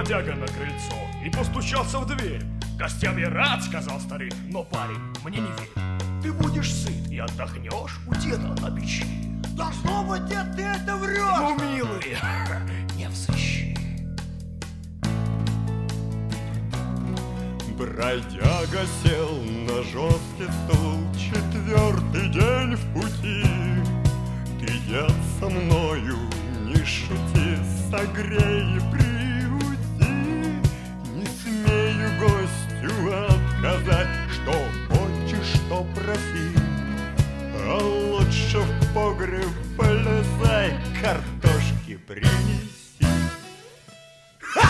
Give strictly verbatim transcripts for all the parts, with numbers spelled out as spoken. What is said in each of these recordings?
бродяга на крыльцо и постучался в дверь. Гостям я рад, сказал старик, но, парень, мне не верь. Ты будешь сыт и отдохнешь у деда на печи. Должно быть, дед, ты это врешь. Ну, милый, не взыщи. Бродяга сел на жесткий стул, четвертый день в пути. Ты, дед, со мною не шути, согрей и приюти. Не смею гостю отказать, что хочешь, что проси. А лучше в погреб полезай, картошки принеси. Ха!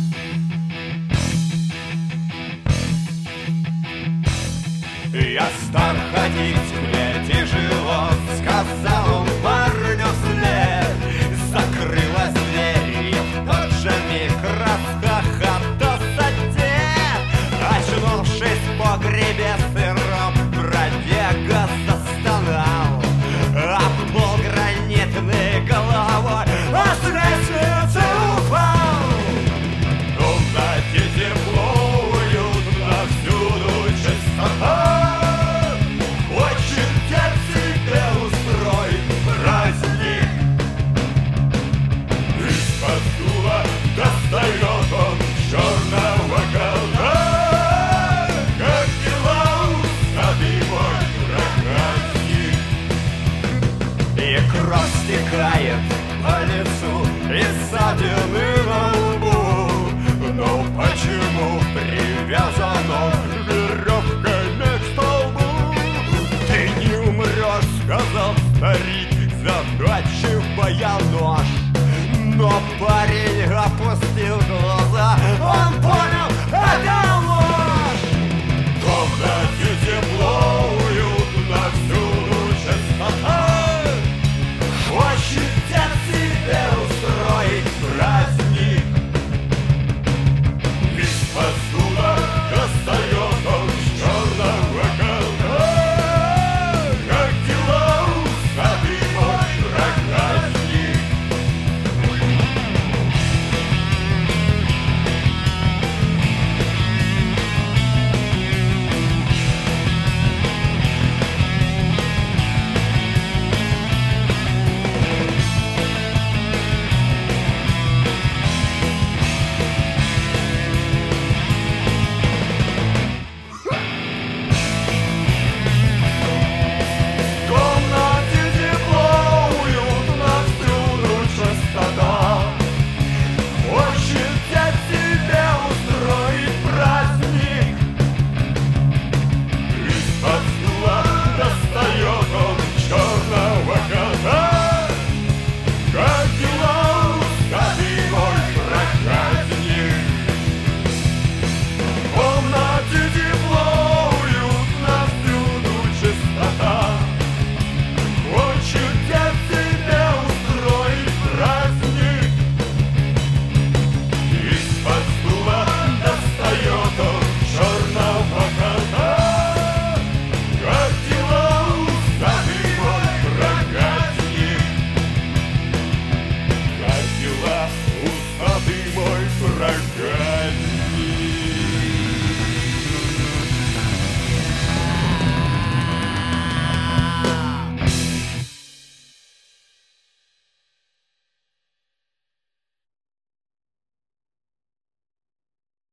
Я стар ходить, мне тяжело, сказал он парню вслед. Закрылась дверь, и в тот же миг расхохотался дед. Очнувшись в погребе сыром, бродяга застонал, об пол гранитной головой осветился упал. В комнате тепло, уютно, всюду чистота. Достает он черного кота, как дела у мой проказник. И кровь стекает по лицу и ссадины на лбу. Но почему привязан он веревками к столбу? Ты не умрешь, сказал старик,